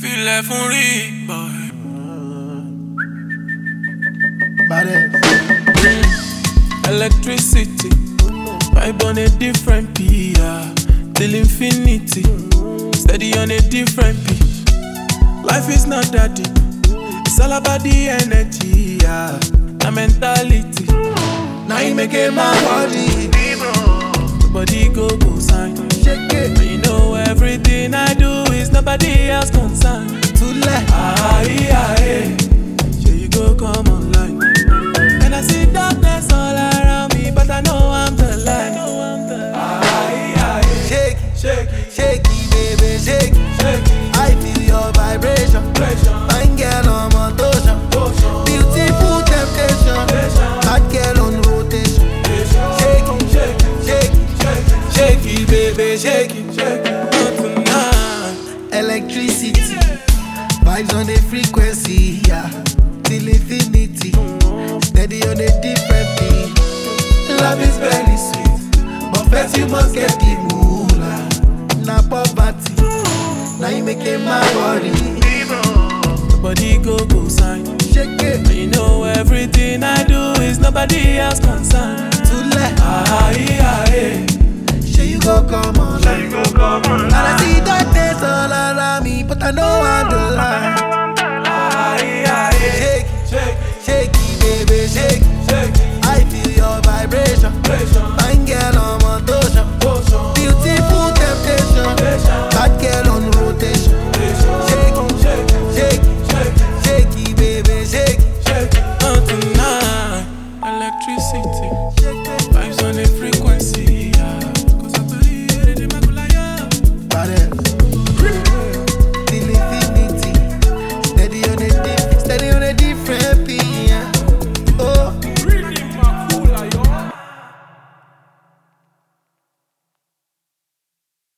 Filẹ̀ fún rí boy. Electricity, vibe on a different PR. Till infinity, steady on a different P. Life is not that deep, it's all about the energy, yeah. The mentality, now you make it my body. Nobody go sign. Shake it. You know everything I do is nobody else concerned. To let here you go come online. And I see darkness all around me, but I know I'm the light. Shake it, shake it, shake it, baby, shake it, shake it. I feel your vibration. Fine girl on motion. Beautiful temptation. Hot girl on rotation. Shake it, shake it, shake it, Shake it, baby, shake it, shake it. Not tonight. electricity. Vibes on the frequency, yeah. Till infinity. Steady on a different beat. Love is very sweet, but first you must get the moolah. Na poverty, now you making my body. Nobody go sign. Shake it, You know everything I do is nobody else concerned. to let sure you go come on. And I see darkness all around me, but I know I'm the light.